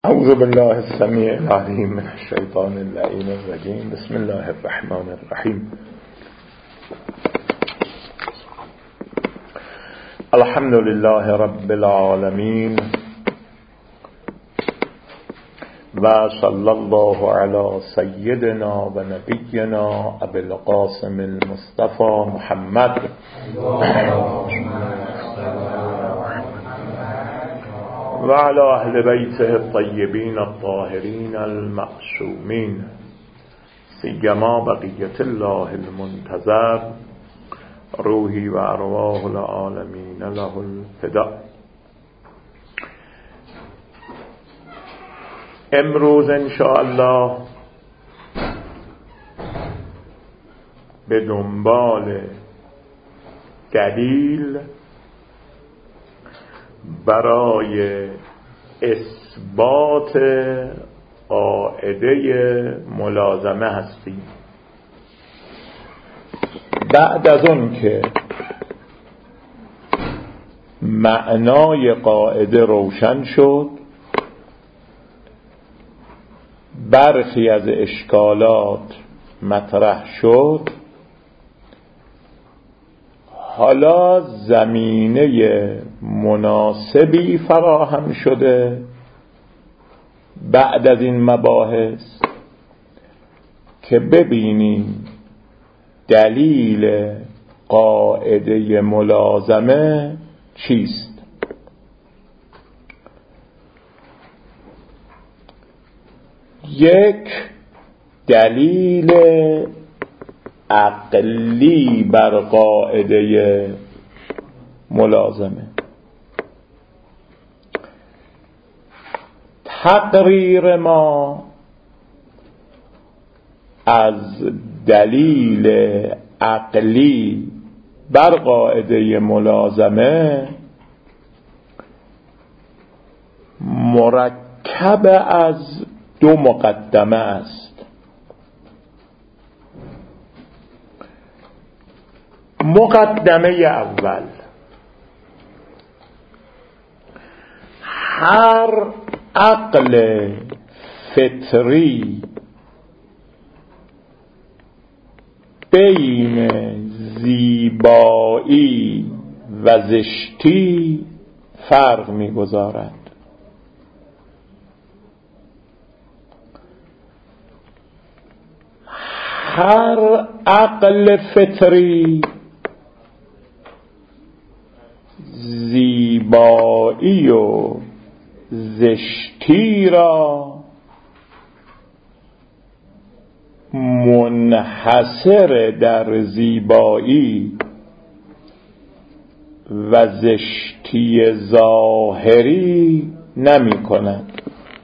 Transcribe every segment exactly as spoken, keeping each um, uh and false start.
اعوذ بالله السمیع العلیم من الشیطان اللعین الرجیم. بسم الله الرحمن الرحیم. الحمد لله رب العالمین و صلی الله علی سیدنا و نبینا ابی القاسم المصطفى محمد و علی اهل بیته الطیبین الطاهرین المعصومین، سیما بقیة الله المنتظر، روحی و ارواح العالمین له الفداء. امروز انشاءالله به دنبال دلیل برای اثبات قاعده ملازمه هستیم. بعد از اون که معنای قاعده روشن شد، برخی از اشکالات مطرح شد، حالا زمینه مناسبی فراهم شده بعد از این مباحث که ببینیم دلیل قاعده ملازمه چیست. یک دلیل عقلی بر قاعده ملازمه. تقریر ما از دلیل عقلی بر قاعده ملازمه مرکب از دو مقدمه است. مقدمه اول، هر عقل فطری بین زیبایی و زشتی فرق می‌گذارد. هر عقل فطری زیبایی و زشتی را منحصر در زیبایی و زشتی ظاهری نمی کند،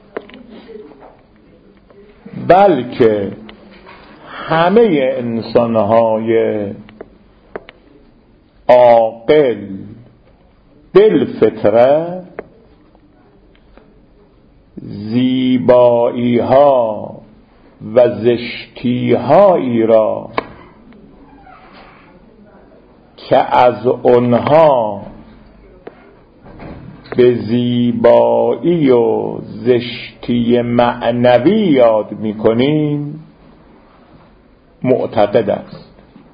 بلکه همه انسان‌های عاقل بالفطره زیبایی ها و زشتی هایی را که از آنها به زیبایی و زشتی معنوی یاد می‌کنیم معتقد است.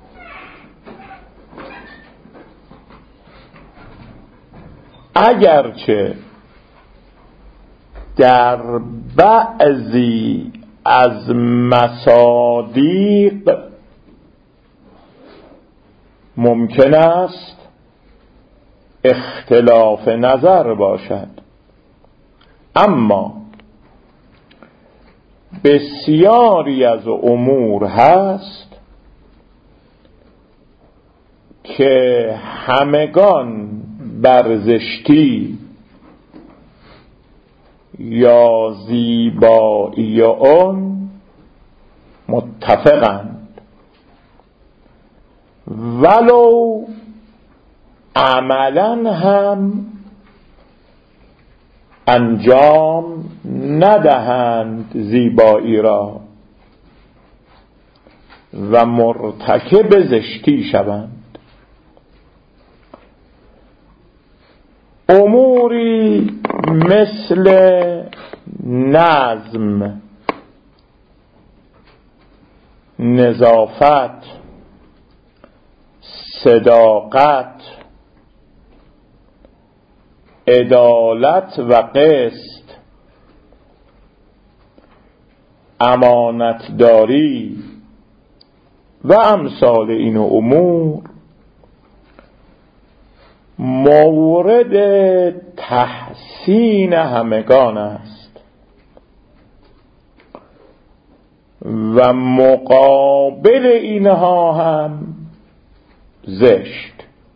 اگرچه در بعضی از مصادیق ممکن است اختلاف نظر باشد، اما بسیاری از امور هست که همگان بر زشتی یا زیبایی آن متفقند، ولو عملا هم انجام ندهند زیبایی را و مرتکب زشتی شوند. اموری مثل نظم، نظافت، صداقت، عدالت و قسط، امانتداری و امثال این امور مورد تحسین همگان است و مقابل اینها هم زشت.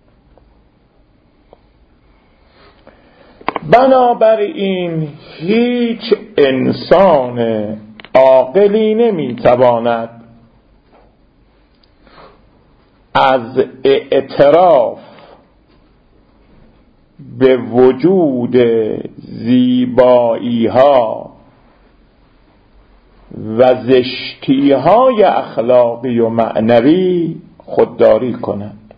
بنابراین هیچ انسان عاقلی نمیتواند از اعتراف به وجود زیبایی ها و زشتی های اخلاقی و معنوی خودداری کند.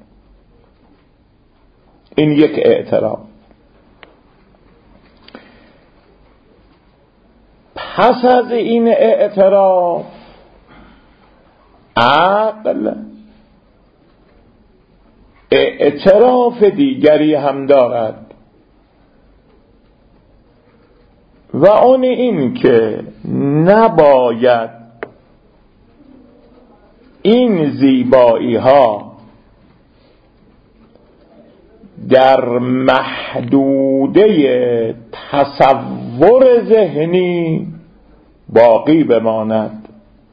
این یک اعتراف. پس از این اعتراف عقل اعتراف دیگری هم دارد و آن این که نباید این زیبایی ها در محدوده تصور ذهنی باقی بماند،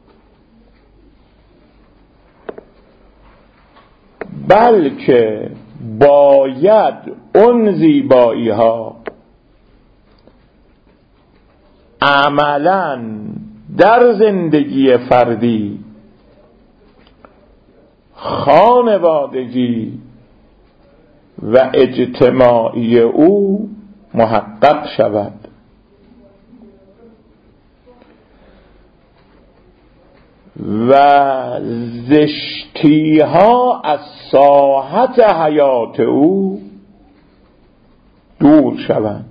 بلکه باید اون زیبایی ها عملاً در زندگی فردی، خانوادگی و اجتماعی او محقق شود. و زشتی ها از ساحت حیات او دور شوند.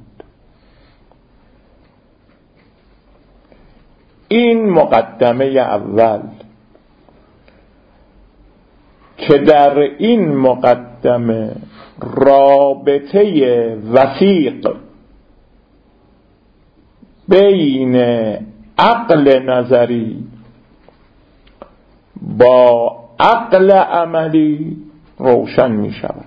این مقدمه اول که در این مقدمه رابطه وثیق بین عقل نظری با عقل عملی روشن می شود.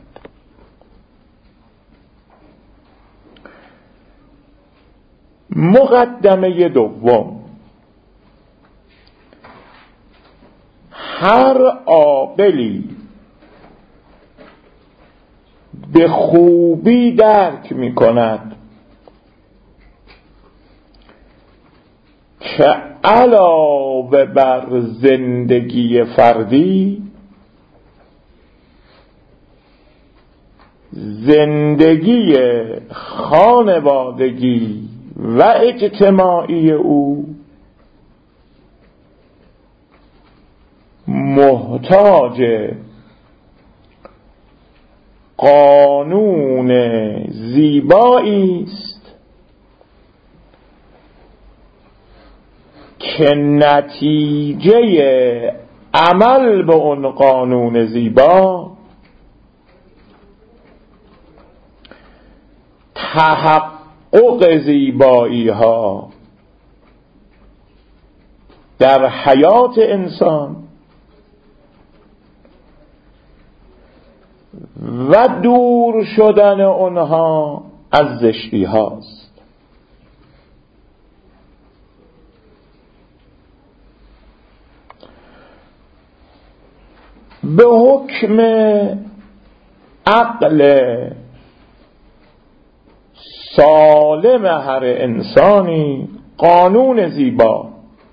مقدمه دوم، هر عاقلی به خوبی درک می کند که علاوه بر زندگی فردی، زندگی خانوادگی و اجتماعی او محتاج قانون زیبایی است که نتیجه عمل به اون قانون زیبا تحقق زیبایی ها در حیات انسان و دور شدن اونها از زشتی هاست. به حکم عقل سالم هر انسانی قانون زیبا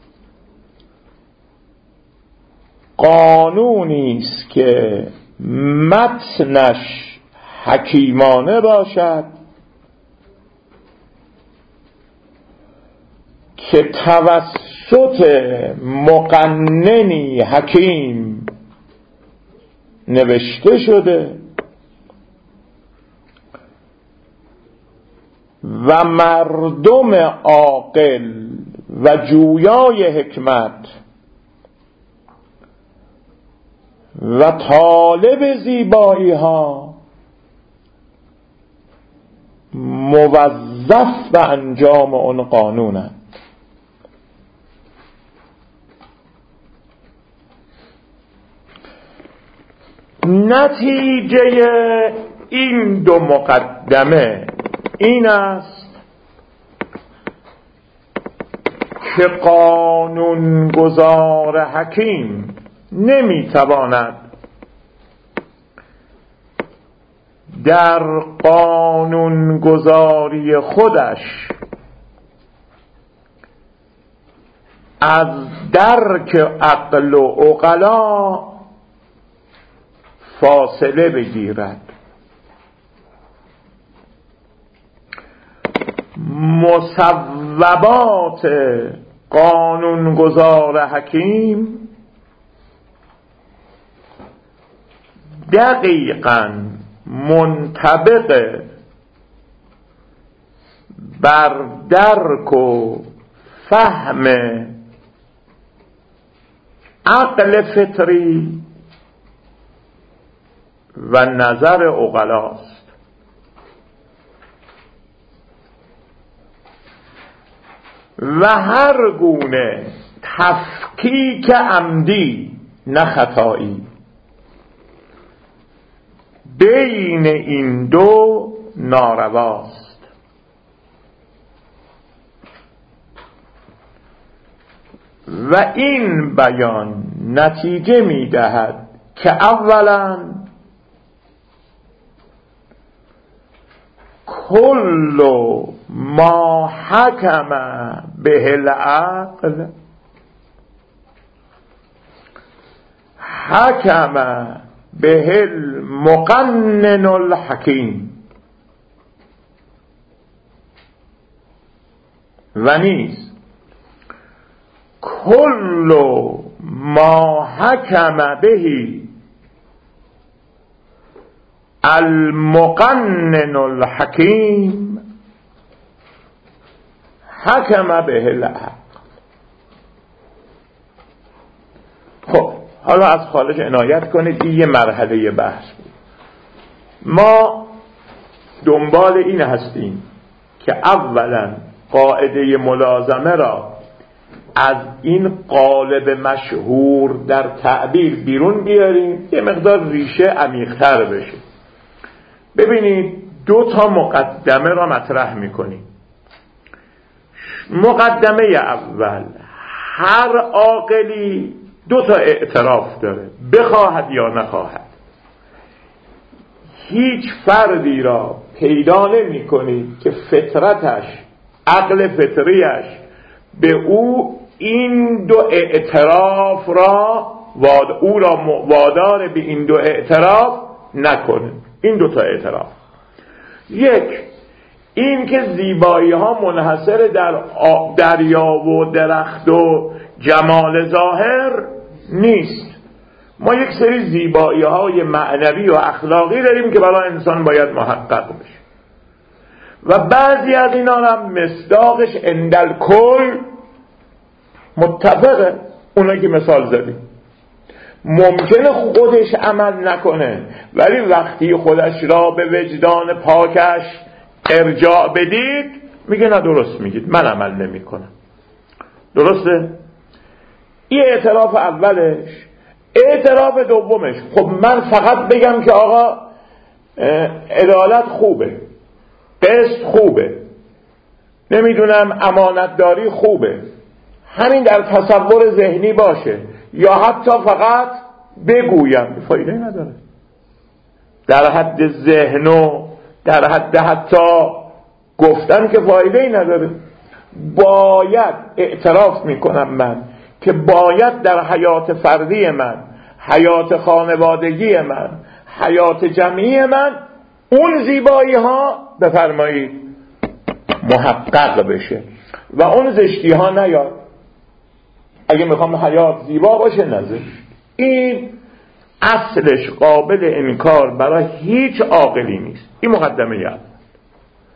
قانونی است که متنش حکیمانه باشد، که توسط مقننی حکیم نوشته شده و مردم عاقل و جویای حکمت و طالب زیبایی ها موظف به انجام اون قانونند. نتیجه این دو مقدمه این است که قانونگذار حکیم نمیتواند در قانونگذاری خودش از درک عقل و عقلا فاصله بگیرد. مصوبات قانونگذار حکیم دقیقاً منطبق بر درک و فهم عقل فطری و نظر عقلاست. و هر گونه تفکیک عمدی نه خطایی بین این دو نارواست. و این بیان نتیجه می دهد که اولا کل ما حکم به العقل حکم به المقنن الحکیم و نیز کل ما حکم به المقنن الحکیم حکم به العقل. خب حالا از خالق عنایت کنید، این یه مرحله بحث بود. ما دنبال این هستیم که اولا قاعده ملازمه را از این قالب مشهور در تعبیر بیرون بیاریم، یه مقدار ریشه عمیق‌تر بشه. ببینید دو تا مقدمه را مطرح میکنیم. مقدمه اول، هر عاقلی دو تا اعتراف داره، بخواهد یا نخواهد. هیچ فردی را پیدا نمی کنید که فطرتش، عقل فطریش به او این دو اعتراف را واد او را وادار به این دو اعتراف نکنه. این دو تا اعتراف، یک این که زیبایی ها منحصر در دریا و درخت و جمال ظاهر نیست. ما یک سری زیبایی های معنوی و اخلاقی داریم که برای انسان باید محقق بشه و بعضی از اینا هم مصداقش اندل کل متفقه. اونا که مثال زدیم ممکنه خودش عمل نکنه، ولی وقتی خودش را به وجدان پاکش ارجاع بدید میگه نه درست میگید، من عمل نمی کنم. درسته؟ این اعتراف اولش. اعتراف دومش، خب من فقط بگم که آقا عدالت خوبه، قسط خوبه، نمیدونم امانتداری خوبه، همین در تصور ذهنی باشه، یا حتی فقط بگویم، فایده نداره. در حد ذهن و در حد حتی گفتن که فایده نداره. باید اعتراف میکنم من که باید در حیات فردی من، حیات خانوادگی من، حیات جمعی من اون زیبایی ها بفرمایید محقق بشه و اون زشتی ها نیاد. اگه میخوام حیات زیبا باشه نزشت. این اصلش قابل انکار برای هیچ عاقلی نیست. این مقدمه اول.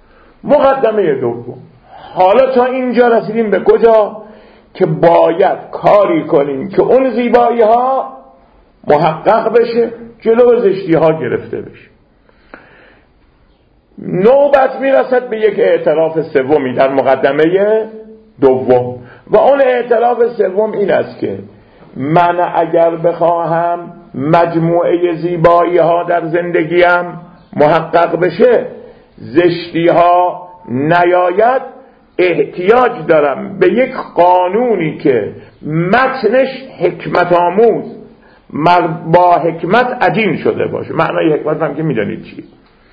مقدمه دوم، حالا تا اینجا رسیدیم به کجا؟ که باید کاری کنیم که اون زیبایی ها محقق بشه، جلو زشتی ها گرفته بشه. نوبت میرسد به یک اعتراف سومی در مقدمه دوم و اون اعتراف سوم این است که من اگر بخواهم مجموعه زیبایی ها در زندگیم محقق بشه، زشتی ها نیاید، احتیاج دارم به یک قانونی که متنش حکمت آموز با حکمت عجین شده باشه. معنای حکمت هم که میدانید چیه،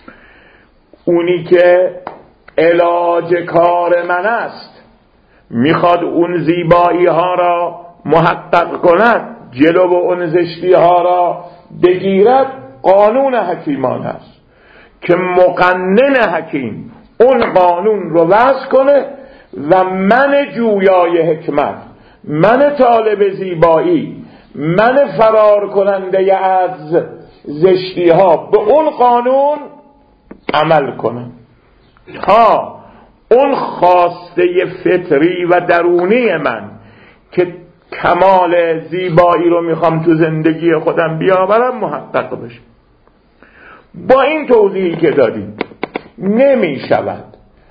اونی که علاج کار من است، میخواد اون زیبایی ها را محقق کند، جلو به اون زشتی ها را بگیرد، قانون حکیمان است که مقنن حکیم اون قانون رو وضع کنه و من جویای حکمت، من طالب زیبایی، من فرار کننده از زشتی ها به اون قانون عمل کنم تا اون خواسته فطری و درونی من که کمال زیبایی رو میخوام تو زندگی خودم بیاورم محقق بشه. با این توضیحی که دادیم نمی شود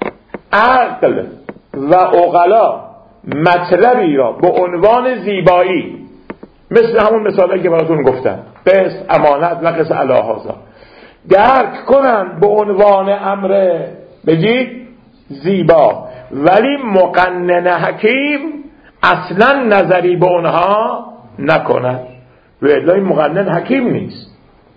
عقل و عقلا مطلبی را به عنوان زیبایی، مثل همون مثالی که براتون گفتم، قسط، امانت و قسط علاهازا، درک کنن به عنوان امر بگید زیبا، ولی مقنن حکیم اصلا نظری به اونها نکنن. و الا مقنن حکیم نیست.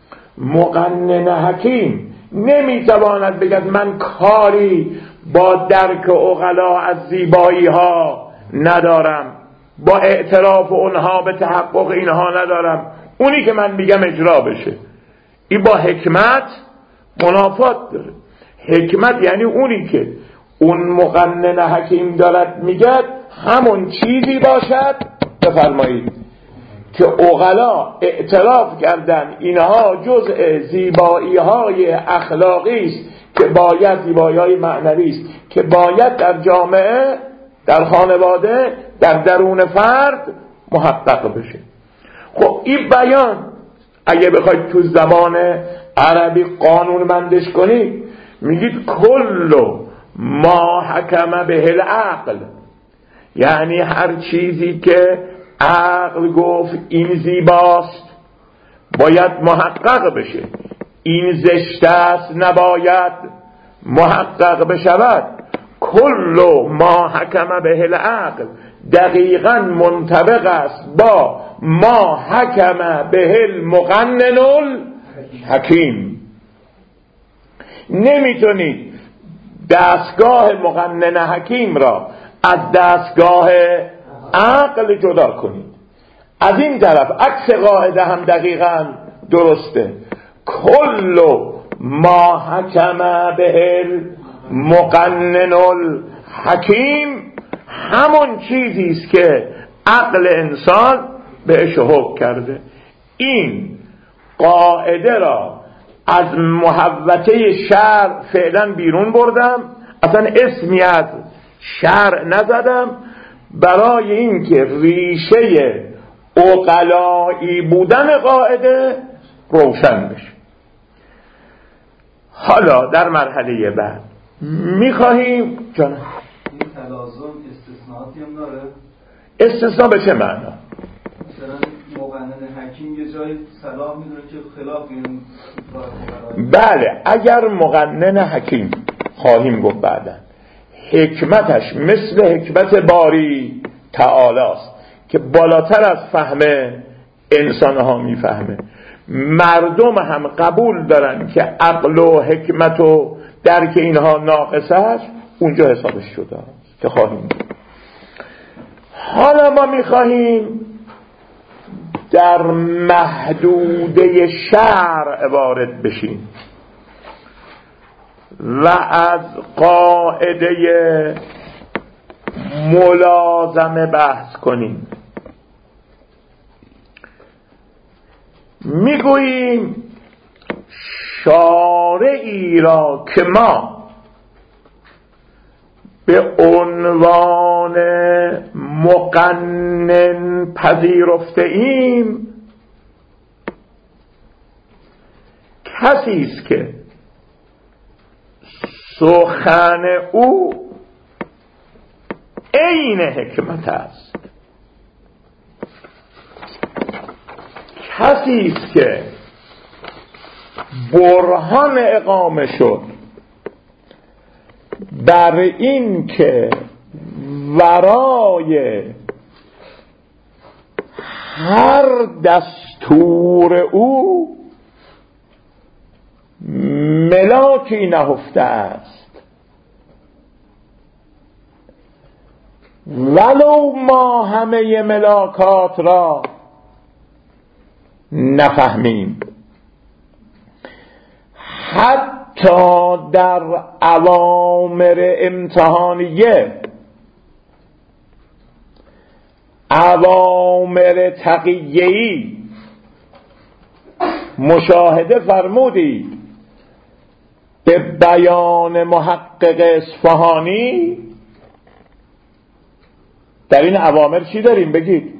مقنن حکیم نمیتواند بگد من کاری با درک عقلا از زیبایی ها ندارم، با اعتراف اونها به تحقق اینها ندارم، اونی که من میگم اجرا بشه. این با حکمت منافات داره. حکمت یعنی اونی که اون مقنن حکیم دارد میگد همون چیزی باشد، بفرمایید، که عقلا اعتراف کردن اینها جزء زیبایی های اخلاقی است که باید، زیبایی های معنوی است که باید در جامعه، در خانواده، در درون فرد محقق بشه. خب این بیان اگه بخواید تو زبان عربی قانون مندش کنید، میگید کلو ما حکم به العقل، یعنی هر چیزی که عقل گفت این زیباست باید محقق بشه، این زشت است نباید محقق بشود. کلو ما حکم به العقل دقیقاً منطبق است با ما حکم به المقنن الحکیم. نمیتونید دستگاه مقنن حکیم را از دستگاه عقل جدا کنید. از این طرف عکس قاعده هم دقیقاً درسته. کلو ما حکم به المقنن الحکیم همون چیزی است که عقل انسان بهش حکم کرده. این قاعده را از محوطه شرع فعلا بیرون بردم، اصلا اسمی از شرع نزدم، برای اینکه ریشه عقلایی بودن قاعده روشن بشه. حالا در مرحله بعد میخواهیم جان این تلازم استثناءاتی هم داره؟ استثناء به چه معنا؟ مثلا مقنن حکیم یه جای صلاح میدونه که خلاف این بله، اگر مقنن حکیم خواهیم گفت بعدا حکمتش مثل حکمت باری تعالی است که بالاتر از فهم انسانها میفهمه، مردم هم قبول دارن که عقل و حکمت و درک اینها ناقص است، اونجا حسابش شده که خواهیم. حالا ما میخواهیم در محدوده شرع وارد بشیم و از قاعده ملازمه بحث کنیم. میگوییم شارعی را که ما به عنوان مقنن پذیرفته ایم کسی است که سخن او عین حکمت است، کسی است که برهان اقامه شد بر این که ورای هر دستور او ملاکی نهفته است، ولو ما همه ملاکات را نفهمیم. حتی در اوامر امتحانیه، اوامر تقیه‌ای مشاهده فرمودید به بیان محقق اصفهانی. در این اوامر چی داریم بگید؟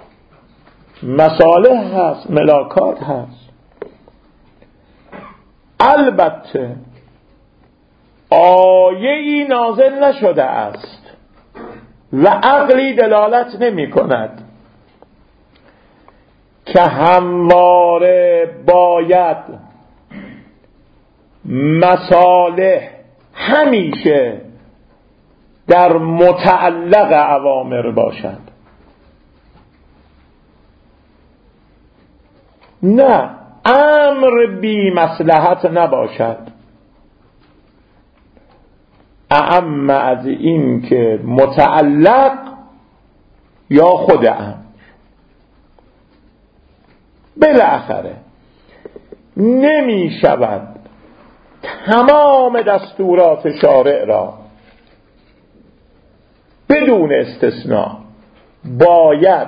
مصالح هست، ملاکات هست. البته آیه‌ای نازل نشده است و عقلی دلالت نمی کند که همواره باید مصالح همیشه در متعلق اوامر باشد. نه، امر بی مصلحت نباشد. اعم از این که متعلق یا خود امر. بالاخره نمی شود تمام دستورات شارع را بدون استثناء باید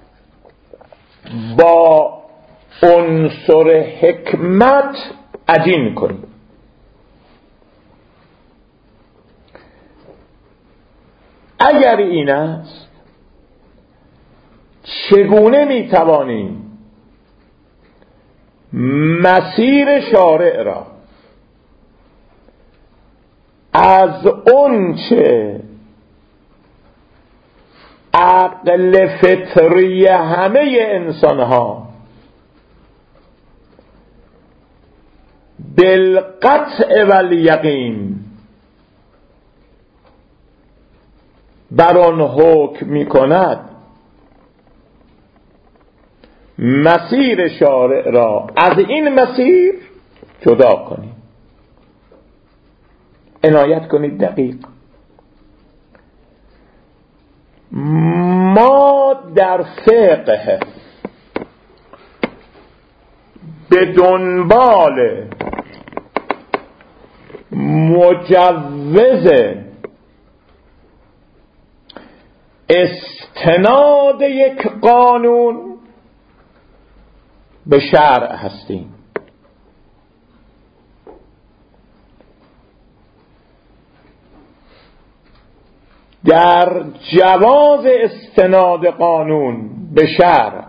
با عنصر حکمت عجین کنیم. اگر این است، چگونه می توانیم مسیر شارع را از اونچه عقل فطری همه انسانها بالقطع و الیقین بر آن حکم می کند، مسیر شارع را از این مسیر جدا کنیم. عنایت کنید دقیق. ما در فقه به دنبال مجوز استناد یک قانون به شرع هستیم. در جواز استناد قانون به شرع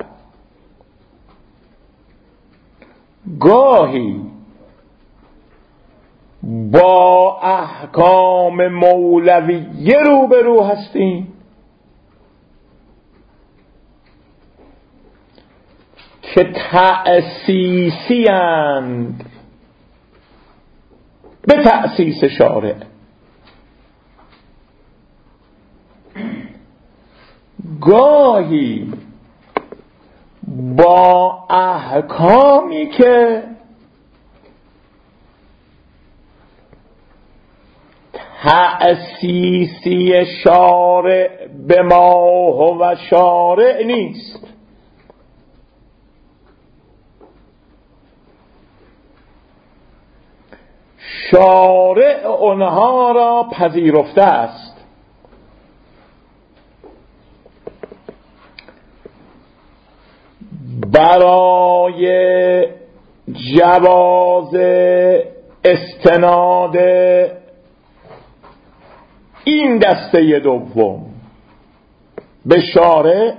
گاهی با احکام مولویه روبرو هستیم که تأسیسی اند به تأسیس شارع. گاهی با احکامی که تأسیسی شارع به ما هو شارع نیست، شارع آنها را پذیرفته است. برای جواز استناد این دسته دوم به شارع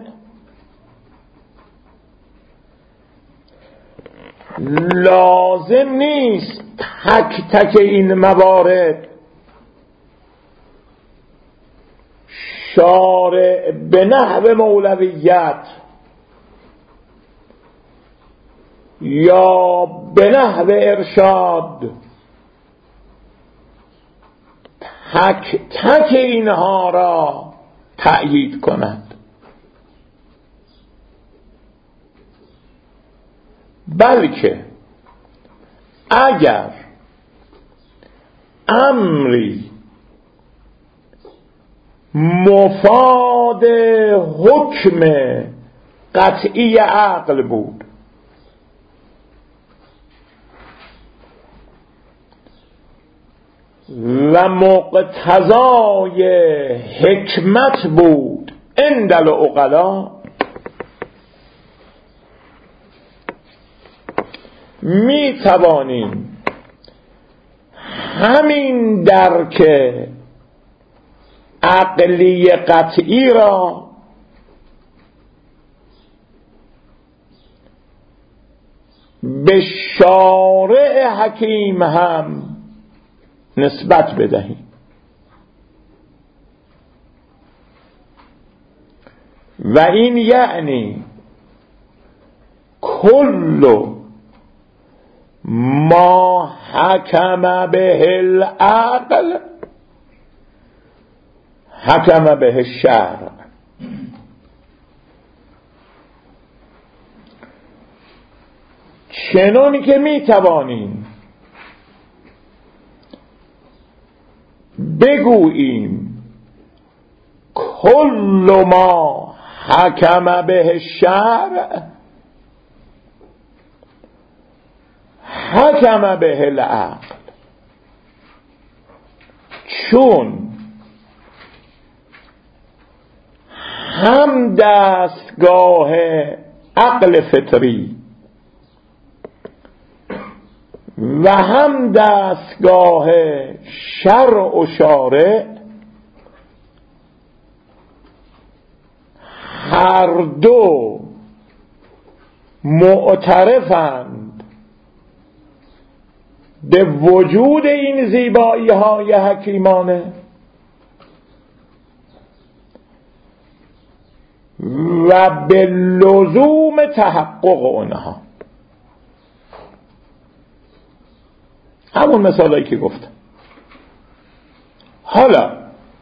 لازم نیست تک تک این موارد شارع به نحو مولویت یا به نحو ارشاد تک تک اینها را تأیید کند، بلکه اگر امری مفاد حکم قطعی عقل بود و مقتضای حکمت بود عند العقلا، می توانیم همین درک عقلی قطعی را به شارع حکیم هم نسبت بدهیم و این یعنی کل ما حکم به العقل حکم به الشرع. چنانی که می توانیم بگوییم کل ما حکم به الشرع حکم به العقل، چون هم دستگاه عقل فطری و هم دستگاه شرع و شارع هر دو معترفند به وجود این زیبایی های حکیمانه و به لزوم تحقق اونها. همون مثالایی که گفتم. حالا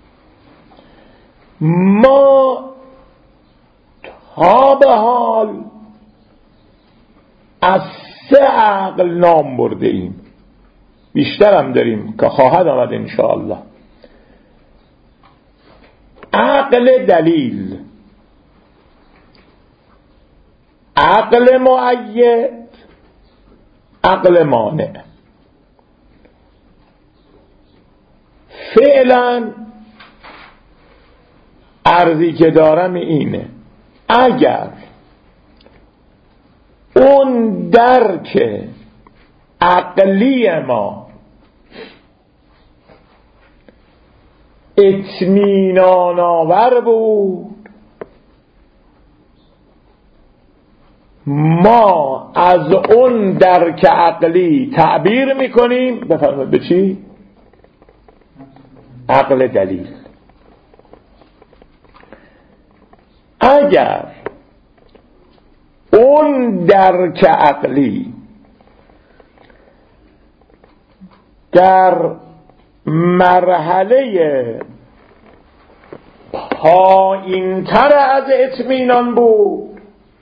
ما تا به حال از سه عقل نام برده ایم، بیشتر هم داریم که خواهد آمد انشاءالله. عقل دلیل، عقل مؤید، عقل مانع. فعلا عرضی که دارم اینه، اگر اون درک عقلی ما اطمینان آور بود، ما از اون درک عقلی تعبیر میکنیم بفرمایید به چی؟ عقل دلیل. اگر اون درک عقلی در مرحله پایین تر از اطمینان بود،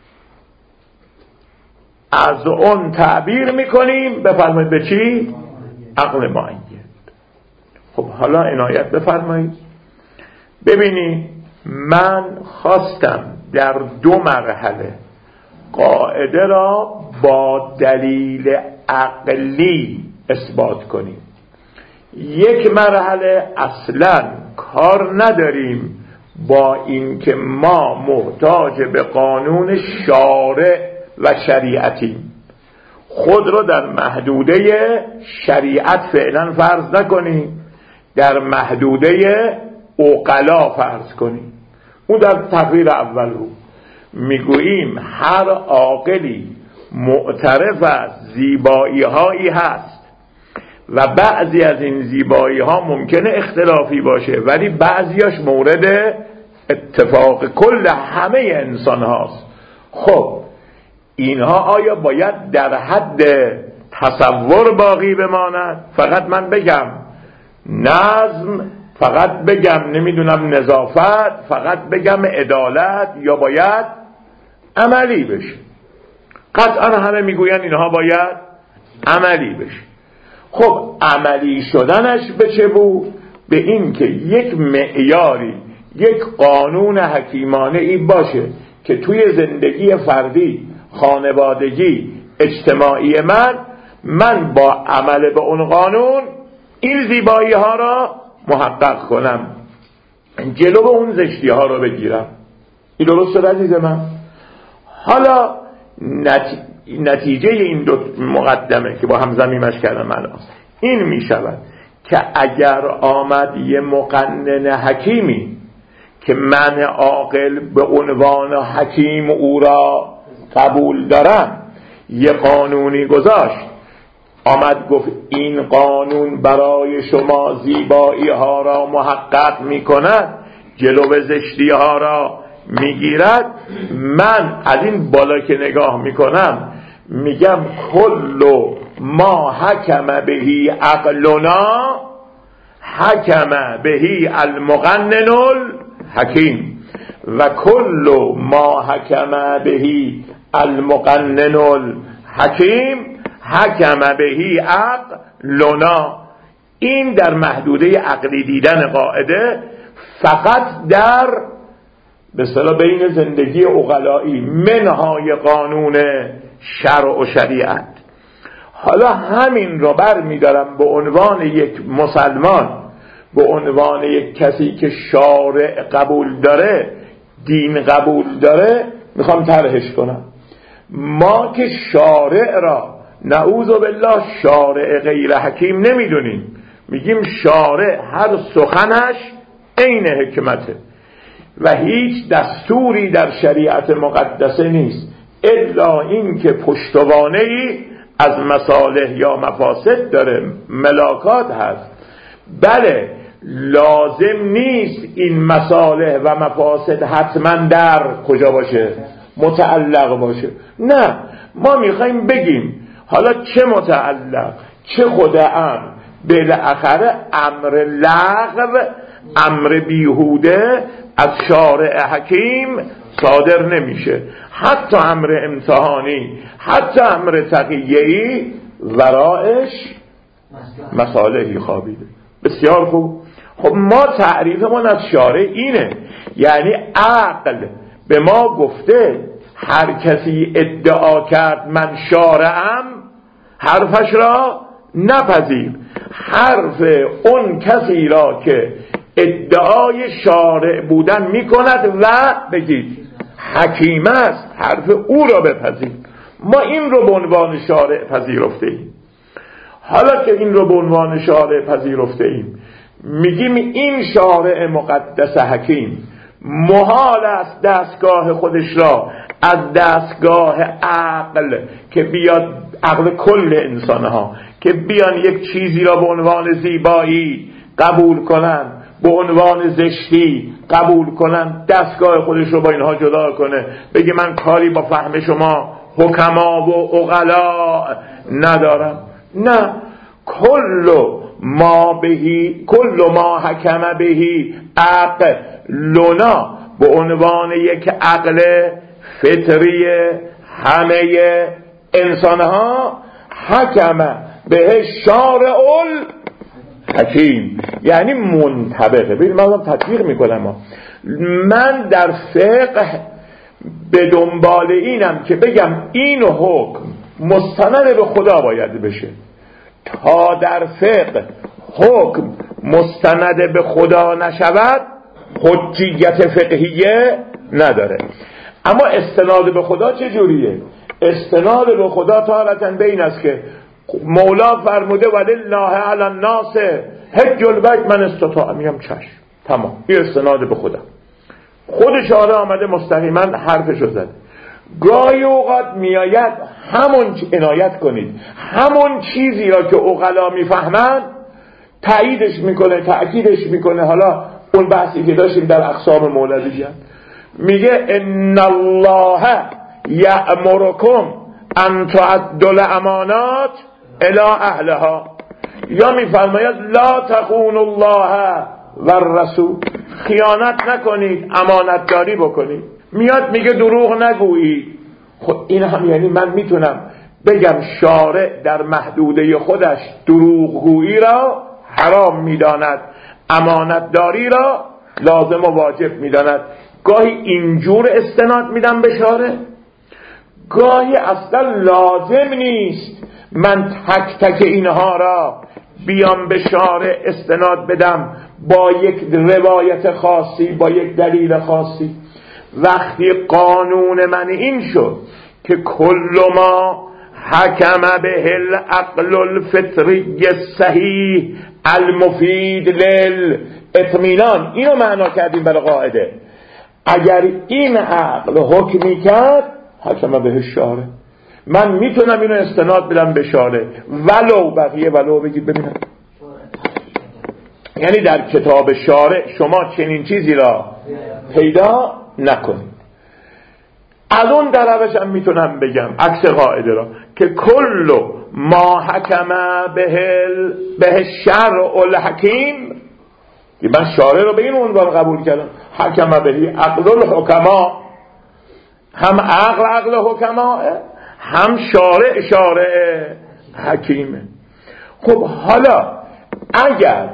از اون تعبیر میکنیم بفرمایید به چی؟ عقل مؤید. خب حالا عنایت بفرمایید ببینید، من خواستم در دو مرحله قاعده را با دلیل عقلی اثبات کنیم. یک مرحله اصلا کار نداریم با این که ما محتاج به قانون شارع و شریعتیم، خود رو در محدوده شریعت فعلا فرض نکنیم، در محدوده عقلا فرض کنیم. اون در تقریر اول رو میگوییم هر عاقلی معترف از زیبایی هایی هست و بعضی از این زیبایی ها ممکنه اختلافی باشه ولی بعضیاش مورد اتفاق کل همه انسان هاست. خب اینها آیا باید در حد تصور باقی بماند؟ فقط من بگم نظم، فقط بگم نمیدونم نظافت، فقط بگم عدالت، یا باید عملی بشه؟ قطعا همه میگوین اینها باید عملی بشه. خب عملی شدنش به چه بود؟ به این که یک معیاری، یک قانون حکیمانه ای باشه که توی زندگی فردی، خانوادگی، اجتماعی من من با عمل به اون قانون این زیبایی ها را محقق کنم، جلو به اون زشتی ها رو بگیرم. این درست شد عزیز من؟ حالا نتی... نتیجه این دو مقدمه که با هم ضمیمش کردم الان این می شود که اگر آمد یه مقنن حکیمی که من عاقل به عنوان حکیم او را قبول دارم یه قانونی گذاشت، آمد گفت این قانون برای شما زیبایی ها را محقق می کند، جلو زشتی ها را می گیرد، من از این بالا که نگاه می کنم میگم کل ما حکم بهی عقلنا حکم بهی المقنن الحکیم و کل ما حکم بهی المقنن الحکیم حکم بهی عقلنا. این در محدوده عقلی دیدن قاعده فقط در به اصطلاح بین زندگی عقلایی منهای قانون شرع و شریعت. حالا همین رو بر می‌دارم به عنوان یک مسلمان، به عنوان یک کسی که شارع قبول داره، دین قبول داره، میخوام طرحش کنم. ما که شارع را نعوذ بالله شارع غیر حکیم نمیدونیم، میگیم شارع هر سخنش عین حکمته و هیچ دستوری در شریعت مقدسه نیست الا این که پشتوانه‌ای از مصالح یا مفاسد داره، ملاکات هست. بله لازم نیست این مصالح و مفاسد حتما در کجا باشه؟ متعلق باشه. نه، ما میخوایم بگیم حالا چه متعلق چه خود امر، بالاخره امر لغو، امر بیهوده از شارع حکیم صادر نمیشه. حتی امر امتحانی، حتی امر تقیه‌ای ورایش مصالحی خوابیده. بسیار خوب. خب ما تعریفمون از شارع اینه، یعنی عقل به ما گفته هر کسی ادعا کرد من شارعم حرفش را نپذیر. حرف اون کسی را که ادعای شارع بودن میکند و بگید حکیم است حرف او را بپذیر. ما این رو به عنوان شارع پذیرفته ایم. حالا که این رو به عنوان شارع پذیرفته ایم میگیم این شارع مقدس حکیم محال است دستگاه خودش را از دستگاه عقل که بیاد، عقل کل انسانها که بیان یک چیزی را به عنوان زیبایی قبول کنن، به عنوان زشتی قبول کنن، دستگاه خودش رو با اینها جدا کنه، بگه من کاری با فهم شما حکما و عقلا ندارم. نه، کل ما بهی کل ما حکم بهی عقل لنا به عنوان یک عقل فطری همه انسانها حکم به شارع الحکیم، یعنی منطبقه. ببین من تطبیق میکنم، من در فقه به دنبال اینم که بگم این حکم مستند به خدا باید بشه. تا در فقه حکم مستند به خدا نشود حجیت فقهیه نداره. اما استناد به خدا چه جوریه؟ استناد به خدا تارةً بین است که مولا فرموده ولله علی الناس حج البیت من استطاع، میگم چشم، تمام، این استناد به خودم. خود شارع آمده مستقیما حرفشو زد. گاهی اوقات میآید همون عنایت کنید همون چیزی را که عقلا میفهمند تاییدش میکنه، تأکیدش میکنه. حالا اون بحثی که داشتیم در اقسام مولویت میگه ان الله یأمرکم ان تعدوا الامانات الی اهلها، یا میفرماید لا تخونوا الله و الرسول، خیانت نکنید، امانتداری بکنید. میاد میگه دروغ نگویید. خب این هم یعنی من میتونم بگم شارع در محدوده خودش دروغگویی را حرام میداند، امانتداری را لازم و واجب میداند. گاهی اینجور استناد میدم به شارع، گاهی اصلا لازم نیست من تک تک اینها را بیام به شارع استناد بدم با یک روایت خاصی، با یک دلیل خاصی. وقتی قانون من این شد که کل ما حکم به العقل الفطری صحیح المفید للاطمینان، اینو معنا کردیم برای قاعده. اگر این عقل حکمی کرد حکم به شارع، من میتونم اینو استناد بدم به شارع ولو بقیه ولو بگید ببینم. یعنی در کتاب شارع شما چنین چیزی را پیدا نکنید. از اون در روش هم میتونم بگم عکس قاعده را که کل ما حکم به به شرع الحکیم، که من شارع رو به این عنوان قبول کردم، حکم به عقل الحکما، هم عقل عقل حکما، هم شارع شارع حکیمه. خب حالا اگر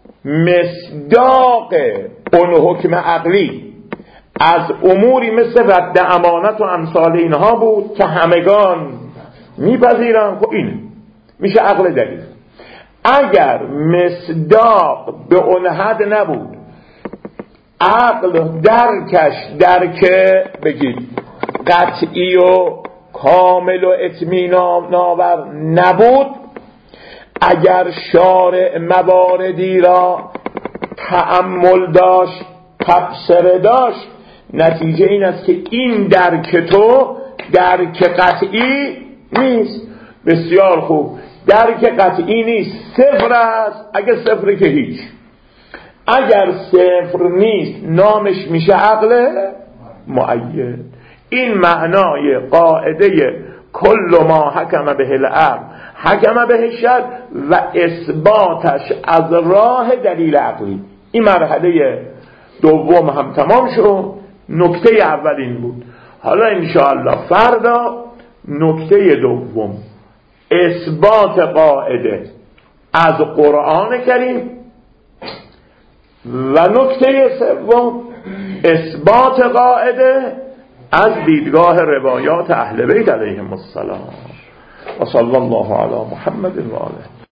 مصداق اون حکم عقلی از اموری مثل رد امانت و امثال اینها بود که همگان میپذیرن، خب اینه میشه عقل دلیل. اگر مصداق به اون حد نبود، عقل درکش درک بگید قطعی و کامل و اطمینان آور نبود، اگر شارع مواردی را تأمل داشت، تبصره داشت، نتیجه این است که این درک تو درک قطعی نیست. بسیار خوب، درک قطعی نیست، صفر است. اگر صفر که هیچ، اگر صفر نیست نامش میشه عقل مؤید. این معنای قاعده کل ما حکم به العقل حکم به الشرع و اثباتش از راه دلیل عقلی. این مرحله دوم هم تمام شد. نکته اول این بود. حالا انشاءالله فردا نکته دوم اثبات قاعده از قرآن کریم و نکته سوم اثبات قاعده از دیدگاه روایات اهل بیت علیهم السلام. و صلی الله علی محمد و آله.